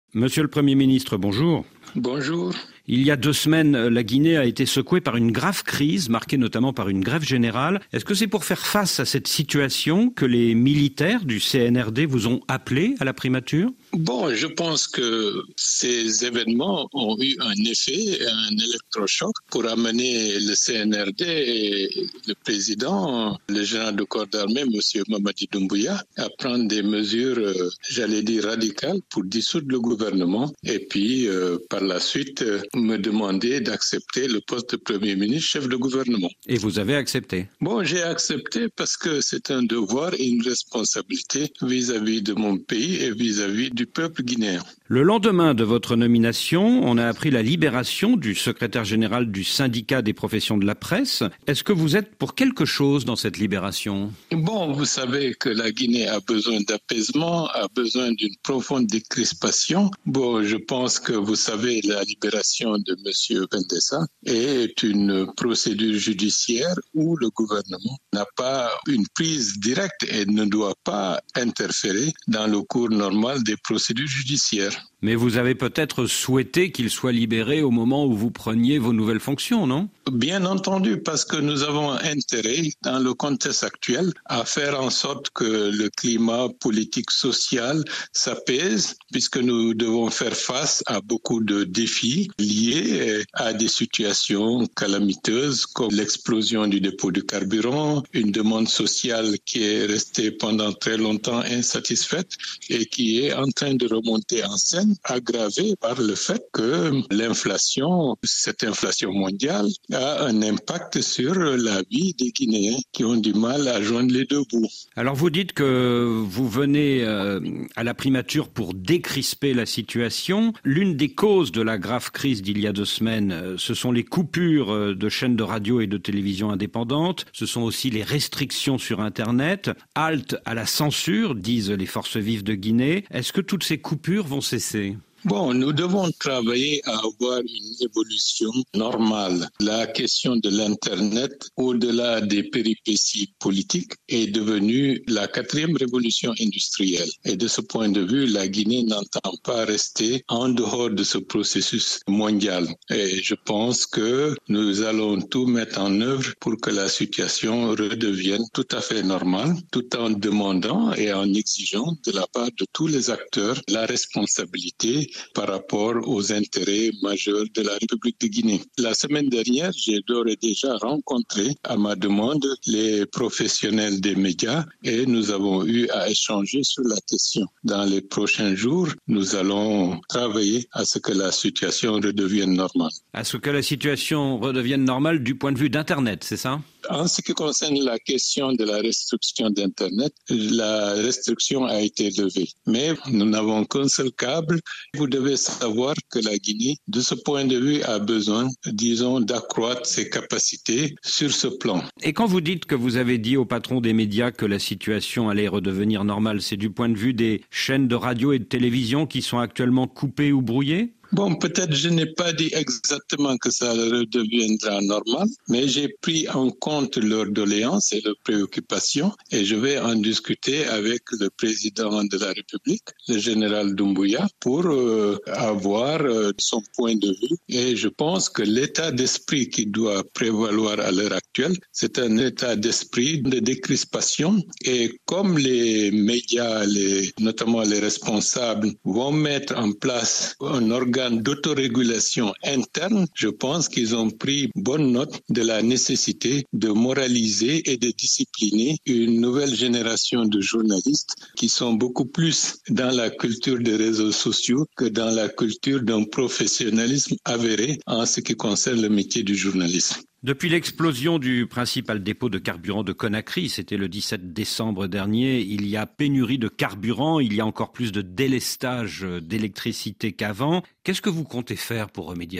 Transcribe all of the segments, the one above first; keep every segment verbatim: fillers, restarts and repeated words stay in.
Monsieur le Premier ministre, bonjour. Bonjour. Il y a deux semaines, la Guinée a été secouée par une grave crise, marquée notamment par une grève générale. Est-ce que c'est pour faire face à cette situation que les militaires du C N R D vous ont appelé à la primature ? Bon, je pense que ces événements ont eu un effet, un électrochoc pour amener le C N R D et le président, le général de corps d'armée, M. Mamadi Doumbouya, à prendre des mesures, j'allais dire radicales, pour dissoudre le gouvernement et puis euh, par la suite me demander d'accepter le poste de Premier ministre, chef de gouvernement. Et vous avez accepté ? Bon, j'ai accepté parce que c'est un devoir et une responsabilité vis-à-vis de mon pays et vis-à-vis du peuple guinéen. Le lendemain de votre nomination, on a appris la libération du secrétaire général du syndicat des professions de la presse. Est-ce que vous êtes pour quelque chose dans cette libération ? Bon, vous savez que la Guinée a besoin d'apaisement, a besoin d'une profonde décrispation. Bon, je pense que vous savez, la libération de M. Bendessa est une procédure judiciaire où le gouvernement n'a pas une prise directe et ne doit pas interférer dans le cours normal des procédures judiciaires. Mais vous avez peut-être souhaité qu'il soit libéré au moment où vous preniez vos nouvelles fonctions, non ? Bien entendu, parce que nous avons intérêt, dans le contexte actuel, à faire en sorte que le climat politique social s'apaise, puisque nous devons faire face à beaucoup de défis liés à des situations calamiteuses, comme l'explosion du dépôt de carburant, une demande sociale qui est restée pendant très longtemps insatisfaite et qui est en train de remonter en scène, aggravée par le fait que l'inflation, cette inflation mondiale, a un impact sur la vie des Guinéens qui ont du mal à joindre les deux bouts. Alors vous dites que vous venez euh, à la primature pour décrisper la situation. L'une des causes de la grave crise d'il y a deux semaines, ce sont les coupures de chaînes de radio et de télévision indépendantes. Ce sont aussi les restrictions sur Internet. Halte à la censure, disent les forces vives de Guinée. Est-ce que toutes ces coupures vont cesser ? Bon, nous devons travailler à avoir une évolution normale. La question de l'Internet, au-delà des péripéties politiques, est devenue la quatrième révolution industrielle. Et de ce point de vue, la Guinée n'entend pas rester en dehors de ce processus mondial. Et je pense que nous allons tout mettre en œuvre pour que la situation redevienne tout à fait normale, tout en demandant et en exigeant de la part de tous les acteurs la responsabilité par rapport aux intérêts majeurs de la République de Guinée. La semaine dernière, j'ai d'ores et déjà rencontré à ma demande les professionnels des médias et nous avons eu à échanger sur la question. Dans les prochains jours, nous allons travailler à ce que la situation redevienne normale. À ce que la situation redevienne normale du point de vue d'Internet, c'est ça ? En ce qui concerne la question de la restriction d'Internet, la restriction a été levée. Mais nous n'avons qu'un seul câble. Vous devez savoir que la Guinée, de ce point de vue, a besoin, disons, d'accroître ses capacités sur ce plan. Et quand vous dites que vous avez dit au patron des médias que la situation allait redevenir normale, c'est du point de vue des chaînes de radio et de télévision qui sont actuellement coupées ou brouillées ? Bon, peut-être je n'ai pas dit exactement que ça redeviendra normal, mais j'ai pris en compte leurs doléances et leurs préoccupations et je vais en discuter avec le président de la République, le général Doumbouya, pour euh, avoir euh, son point de vue. Et je pense que l'état d'esprit qui doit prévaloir à l'heure actuelle, c'est un état d'esprit de décrispation. Et comme les médias, les, notamment les responsables, vont mettre en place un organe d'autorégulation interne, je pense qu'ils ont pris bonne note de la nécessité de moraliser et de discipliner une nouvelle génération de journalistes qui sont beaucoup plus dans la culture des réseaux sociaux que dans la culture d'un professionnalisme avéré en ce qui concerne le métier du journalisme. Depuis l'explosion du principal dépôt de carburant de Conakry, c'était le dix-sept décembre dernier, il y a pénurie de carburant, il y a encore plus de délestage d'électricité qu'avant. Qu'est-ce que vous comptez faire pour remédier à tout cela ?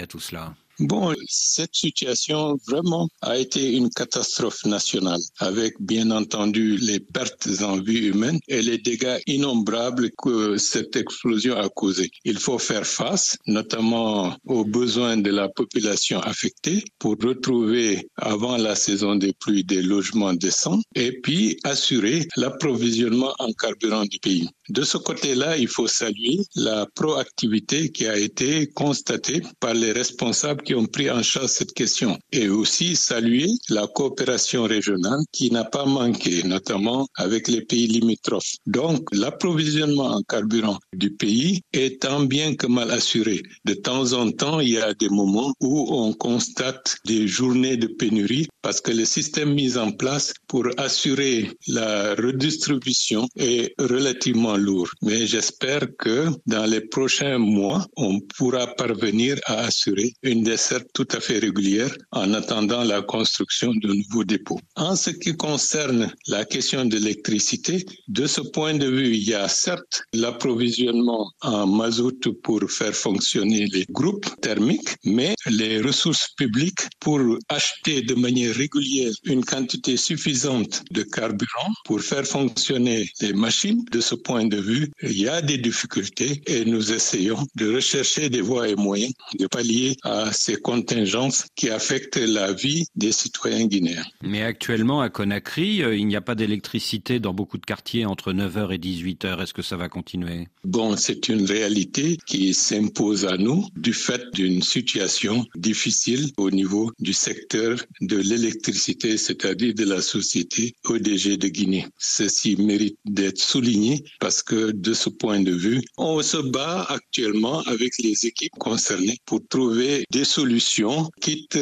Bon, cette situation vraiment a été une catastrophe nationale, avec bien entendu les pertes en vie humaine et les dégâts innombrables que cette explosion a causés. Il faut faire face, notamment aux besoins de la population affectée, pour retrouver avant la saison des pluies des logements décents et puis assurer l'approvisionnement en carburant du pays. De ce côté-là, il faut saluer la proactivité qui a été constatée par les responsables qui ont pris en charge cette question et aussi saluer la coopération régionale qui n'a pas manqué, notamment avec les pays limitrophes. Donc, l'approvisionnement en carburant du pays est tant bien que mal assuré. De temps en temps, il y a des moments où on constate des journées de pénurie parce que le système mis en place pour assurer la redistribution est relativement lourd. Mais j'espère que dans les prochains mois, on pourra parvenir à assurer une desserte tout à fait régulière en attendant la construction de nouveaux dépôts. En ce qui concerne la question de l'électricité, de ce point de vue, il y a certes l'approvisionnement en mazout pour faire fonctionner les groupes thermiques, mais les ressources publiques pour acheter de manière régulière une quantité suffisante de carburant pour faire fonctionner les machines, de ce point de vue, il y a des difficultés et nous essayons de rechercher des voies et moyens de pallier à ces contingences qui affectent la vie des citoyens guinéens. Mais actuellement, à Conakry, il n'y a pas d'électricité dans beaucoup de quartiers entre neuf heures et dix-huit heures. Est-ce que ça va continuer? Bon, c'est une réalité qui s'impose à nous du fait d'une situation difficile au niveau du secteur de l'électricité, c'est-à-dire de la société O D G de Guinée. Ceci mérite d'être souligné parce que de ce point de vue, on se bat actuellement avec les équipes concernées pour trouver des solutions, quitte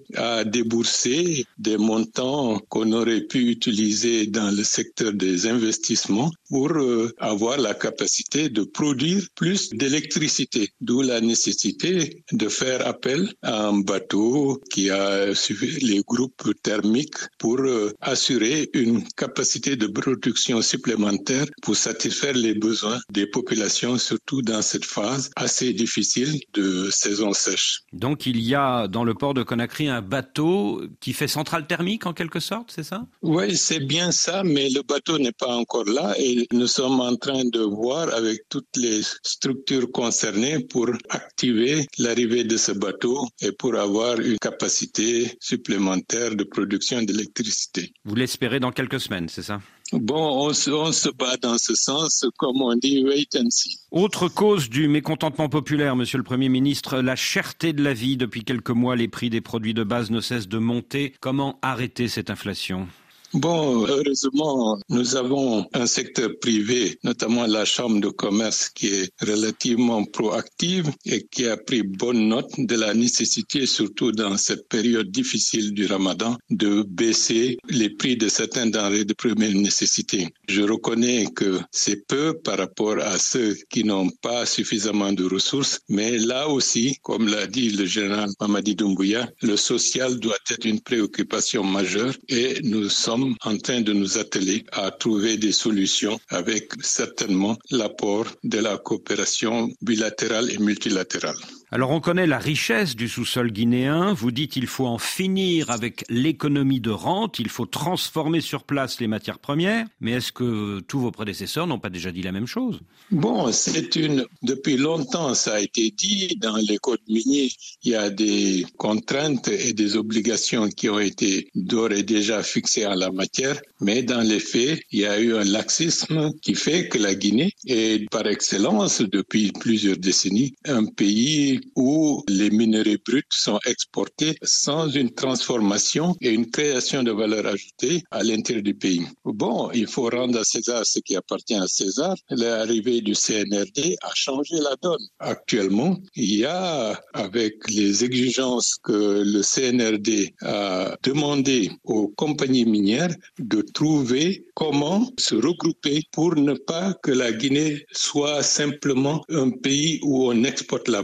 à débourser des montants qu'on aurait pu utiliser dans le secteur des investissements pour avoir la capacité de produire plus d'électricité, d'où la nécessité de faire appel à un bateau qui a suivi les groupes thermiques pour assurer une capacité de production supplémentaire pour satisfaire les besoins des populations, surtout dans cette phase assez difficile de saison sèche. Donc il y a dans le port de Conakry un bateau qui fait centrale thermique en quelque sorte, c'est ça? Oui, c'est bien ça, mais le bateau n'est pas encore là et nous sommes en train de voir avec toutes les structures concernées pour activer l'arrivée de ce bateau et pour avoir une capacité supplémentaire de production d'électricité. Vous l'espérez dans quelques semaines, c'est ça? Bon, on se, on se bat dans ce sens, comme on dit, wait and see. Autre cause du mécontentement populaire, Monsieur le Premier ministre, la cherté de la vie. Depuis quelques mois, les prix des produits de base ne cessent de monter. Comment arrêter cette inflation ? Bon, heureusement, nous avons un secteur privé, notamment la Chambre de commerce, qui est relativement proactive et qui a pris bonne note de la nécessité, surtout dans cette période difficile du Ramadan, de baisser les prix de certains denrées de première nécessité. Je reconnais que c'est peu par rapport à ceux qui n'ont pas suffisamment de ressources, mais là aussi, comme l'a dit le général Mamadi Doumbouya, le social doit être une préoccupation majeure et nous sommes en train de nous atteler à trouver des solutions avec certainement l'apport de la coopération bilatérale et multilatérale. Alors on connaît la richesse du sous-sol guinéen, vous dites qu'il faut en finir avec l'économie de rente, il faut transformer sur place les matières premières, mais est-ce que tous vos prédécesseurs n'ont pas déjà dit la même chose? Bon, c'est une, depuis longtemps ça a été dit, dans les codes miniers, il y a des contraintes et des obligations qui ont été d'ores et déjà fixées en la matière, mais dans les faits, il y a eu un laxisme qui fait que la Guinée est par excellence depuis plusieurs décennies un pays où les minerais bruts sont exportés sans une transformation et une création de valeur ajoutée à l'intérieur du pays. Bon, il faut rendre à César ce qui appartient à César. L'arrivée du C N R D a changé la donne. Actuellement, il y a, avec les exigences que le C N R D a demandé aux compagnies minières, de trouver comment se regrouper pour ne pas que la Guinée soit simplement un pays où on exporte la bauxite.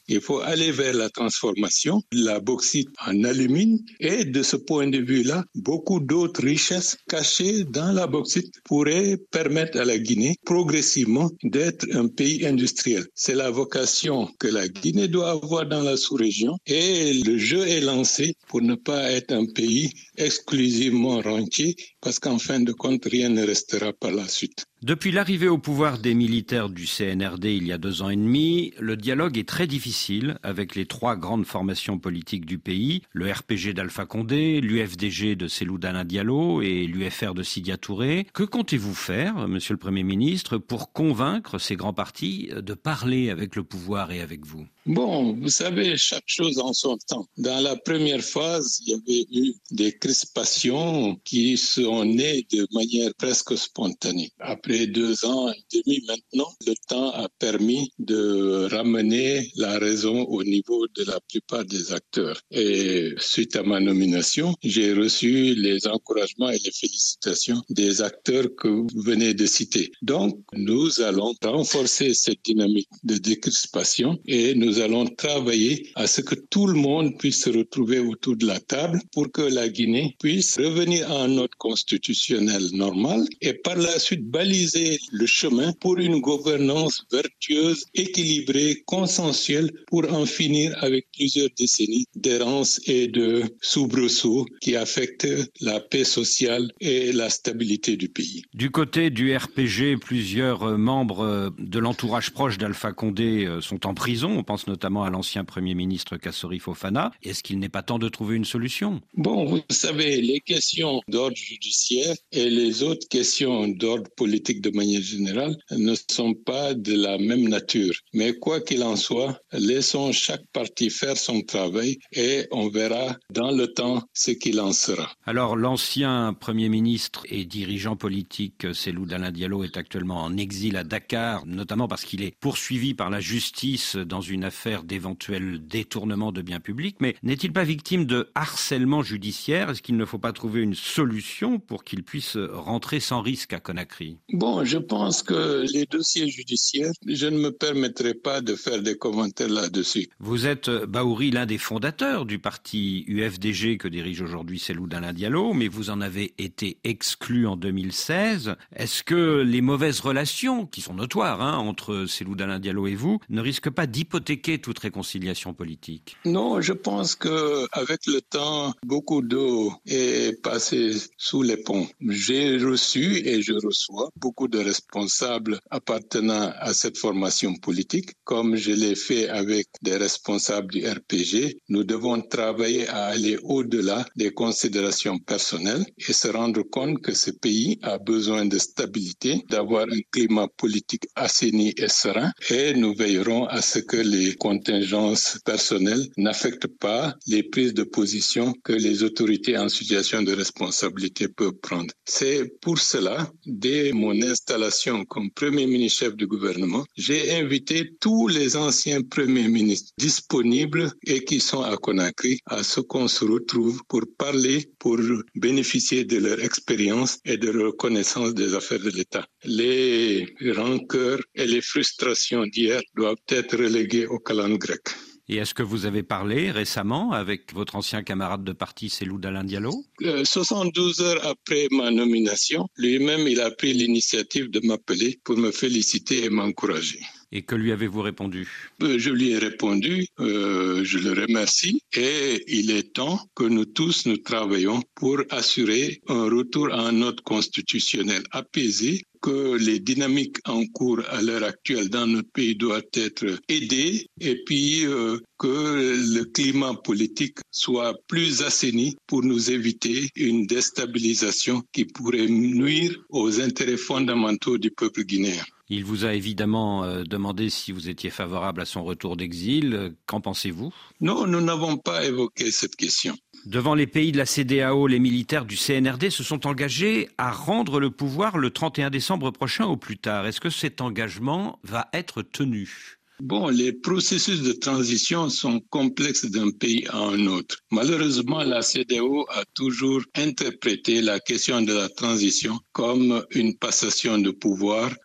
Il faut aller vers la transformation, la bauxite en alumine et de ce point de vue-là, beaucoup d'autres richesses cachées dans la bauxite pourraient permettre à la Guinée progressivement d'être un pays industriel. C'est la vocation que la Guinée doit avoir dans la sous-région et le jeu est lancé pour ne pas être un pays exclusivement rentier parce qu'en fin de compte, rien ne restera par la suite. Depuis l'arrivée au pouvoir des militaires du C N R D il y a deux ans et demi, le dialogue est très difficile avec les trois grandes formations politiques du pays, le R P G d'Alpha Condé, l'U F D G de Cellou Dalein Diallo et l'U F R de Sidya Touré. Que comptez-vous faire, Monsieur le Premier ministre, pour convaincre ces grands partis de parler avec le pouvoir et avec vous ? Bon, vous savez, chaque chose en son temps. Dans la première phase, il y avait eu des crispations qui sont nées de manière presque spontanée. Après deux ans et demi maintenant, le temps a permis de ramener la raison au niveau de la plupart des acteurs. Et suite à ma nomination, j'ai reçu les encouragements et les félicitations des acteurs que vous venez de citer. Donc, nous allons renforcer cette dynamique de décrispation et nous Nous allons travailler à ce que tout le monde puisse se retrouver autour de la table pour que la Guinée puisse revenir à un ordre constitutionnel normal et par la suite baliser le chemin pour une gouvernance vertueuse, équilibrée, consensuelle pour en finir avec plusieurs décennies d'errance et de soubresauts qui affectent la paix sociale et la stabilité du pays. Du côté du R P G, plusieurs membres de l'entourage proche d'Alpha Condé sont en prison. On pense notamment à l'ancien Premier ministre Kassori Fofana. Est-ce qu'il n'est pas temps de trouver une solution ? Bon, vous savez, les questions d'ordre judiciaire et les autres questions d'ordre politique de manière générale ne sont pas de la même nature. Mais quoi qu'il en soit, laissons chaque parti faire son travail et on verra dans le temps ce qu'il en sera. Alors, l'ancien Premier ministre et dirigeant politique Cellou Dalein Diallo est actuellement en exil à Dakar, notamment parce qu'il est poursuivi par la justice dans une affaire d'éventuel détournement de biens publics, mais n'est-il pas victime de harcèlement judiciaire ? Est-ce qu'il ne faut pas trouver une solution pour qu'il puisse rentrer sans risque à Conakry ? Bon, je pense que les dossiers judiciaires, je ne me permettrai pas de faire des commentaires là-dessus. Vous êtes, Bahouri, l'un des fondateurs du parti U F D G que dirige aujourd'hui Cellou Dalein Diallo, mais vous en avez été exclu en deux mille seize. Est-ce que les mauvaises relations, qui sont notoires hein, entre Cellou Dalein Diallo et vous, ne risquent pas d'hypothéquer toute réconciliation politique ? Non, je pense que avec le temps, beaucoup d'eau est passée sous les ponts. J'ai reçu et je reçois beaucoup de responsables appartenant à cette formation politique, comme je l'ai fait avec des responsables du R P G. Nous devons travailler à aller au-delà des considérations personnelles et se rendre compte que ce pays a besoin de stabilité, d'avoir un climat politique assaini et serein, et nous veillerons à ce que les contingences personnelles n'affectent pas les prises de position que les autorités en situation de responsabilité peuvent prendre. C'est pour cela, dès mon installation comme Premier ministre chef du gouvernement, j'ai invité tous les anciens premiers ministres disponibles et qui sont à Conakry à ce qu'on se retrouve pour parler, pour bénéficier de leur expérience et de leur connaissance des affaires de l'État. Les rancœurs et les frustrations d'hier doivent être reléguées au calendrier grec. Et est-ce que vous avez parlé récemment avec votre ancien camarade de parti Cellou Dalein Diallo ? euh, soixante-douze heures après ma nomination, lui-même il a pris l'initiative de m'appeler pour me féliciter et m'encourager. Et que lui avez-vous répondu ? euh, Je lui ai répondu, euh, je le remercie et il est temps que nous tous nous travaillons pour assurer un retour à un ordre constitutionnel apaisé, que les dynamiques en cours à l'heure actuelle dans notre pays doivent être aidées et puis euh, que le climat politique soit plus assaini pour nous éviter une déstabilisation qui pourrait nuire aux intérêts fondamentaux du peuple guinéen. Il vous a évidemment euh, demandé si vous étiez favorable à son retour d'exil. Qu'en pensez-vous ? Non, nous n'avons pas évoqué cette question. Devant les pays de la C E D E A O, les militaires du C N R D se sont engagés à rendre le pouvoir le trente et un décembre prochain au plus tard. Est-ce que cet engagement va être tenu ? Bon, les processus de transition sont complexes d'un pays à un autre. Malheureusement, la C E D E A O a toujours interprété la question de la transition comme une passation de pouvoir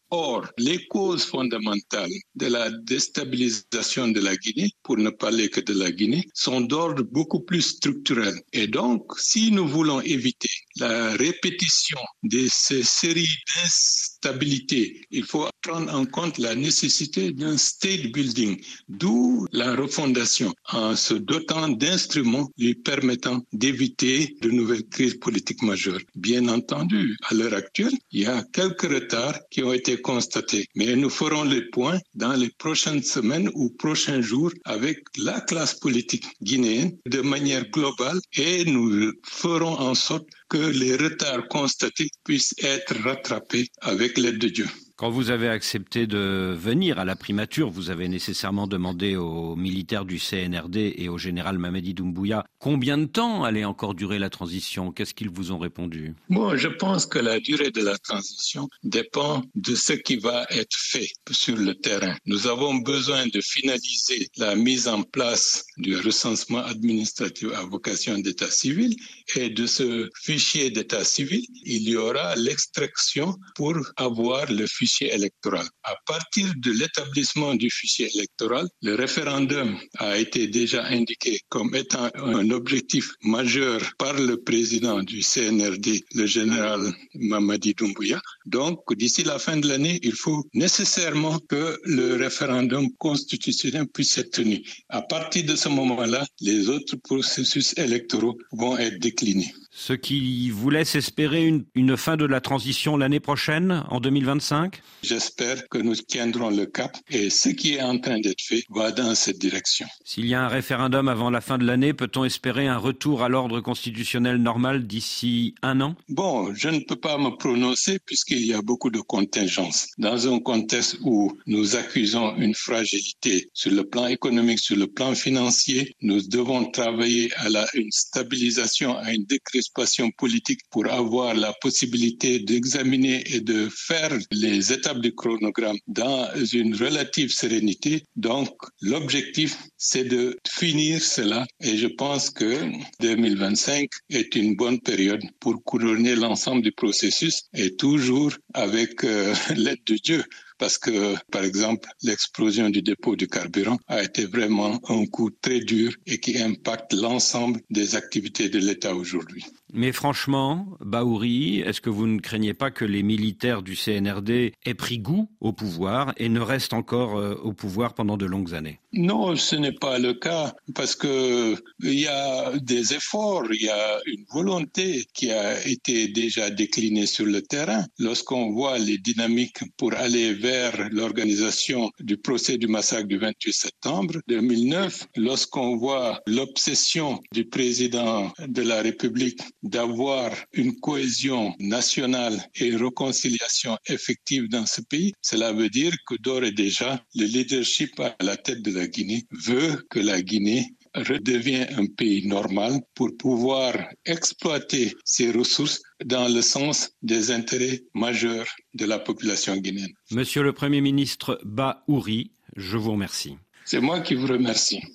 Or, les causes fondamentales de la déstabilisation de la Guinée, pour ne parler que de la Guinée, sont d'ordre beaucoup plus structurel. Et donc, si nous voulons éviter la répétition de ces séries d'instabilités, il faut prendre en compte la nécessité d'un state building, d'où la refondation en se dotant d'instruments lui permettant d'éviter de nouvelles crises politiques majeures. Bien entendu, à l'heure actuelle, il y a quelques retards qui ont été constatés, mais nous ferons le point dans les prochaines semaines ou prochains jours avec la classe politique guinéenne de manière globale et nous ferons en sorte que les retards constatés puissent être rattrapés avec l'aide de Dieu. Quand vous avez accepté de venir à la primature, vous avez nécessairement demandé aux militaires du C N R D et au général Mamadi Doumbouya combien de temps allait encore durer la transition. Qu'est-ce qu'ils vous ont répondu? Bon, je pense que la durée de la transition dépend de ce qui va être fait sur le terrain. Nous avons besoin de finaliser la mise en place du recensement administratif à vocation d'état civil et de ce fichier d'état civil, il y aura l'extraction pour avoir le fichier fichier électoral. À partir de l'établissement du fichier électoral, le référendum a été déjà indiqué comme étant un objectif majeur par le président du C N R D, le général Mamadi Doumbouya. Donc, d'ici la fin de l'année, il faut nécessairement que le référendum constitutionnel puisse être tenu. À partir de ce moment-là, les autres processus électoraux vont être déclinés. Ce qui vous laisse espérer une, une fin de la transition l'année prochaine, en deux mille vingt-cinq? J'espère que nous tiendrons le cap et ce qui est en train d'être fait va dans cette direction. S'il y a un référendum avant la fin de l'année, peut-on espérer un retour à l'ordre constitutionnel normal d'ici un an? Bon, je ne peux pas me prononcer puisqu'il y a beaucoup de contingences. Dans un contexte où nous accusons une fragilité sur le plan économique, sur le plan financier, nous devons travailler à la, une stabilisation, à une décrédibilisation politique pour avoir la possibilité d'examiner et de faire les étapes du chronogramme dans une relative sérénité. Donc, l'objectif, c'est de finir cela et je pense que deux mille vingt-cinq est une bonne période pour couronner l'ensemble du processus et toujours avec euh, l'aide de Dieu. Parce que, par exemple, l'explosion du dépôt du carburant a été vraiment un coup très dur et qui impacte l'ensemble des activités de l'État aujourd'hui. Mais franchement, Bahouri, est-ce que vous ne craignez pas que les militaires du C N R D aient pris goût au pouvoir et ne restent encore euh, au pouvoir pendant de longues années? Non, ce n'est pas le cas parce que il y a des efforts, il y a une volonté qui a été déjà déclinée sur le terrain. Lorsqu'on voit les dynamiques pour aller vers l'organisation du procès du massacre du vingt-huit septembre deux mille neuf, lorsqu'on voit l'obsession du président de la République d'avoir une cohésion nationale et une réconciliation effective dans ce pays, cela veut dire que d'ores et déjà, le leadership à la tête de la Guinée veut que la Guinée redevienne un pays normal pour pouvoir exploiter ses ressources dans le sens des intérêts majeurs de la population guinéenne. Monsieur le Premier ministre Bahouri, je vous remercie. C'est moi qui vous remercie.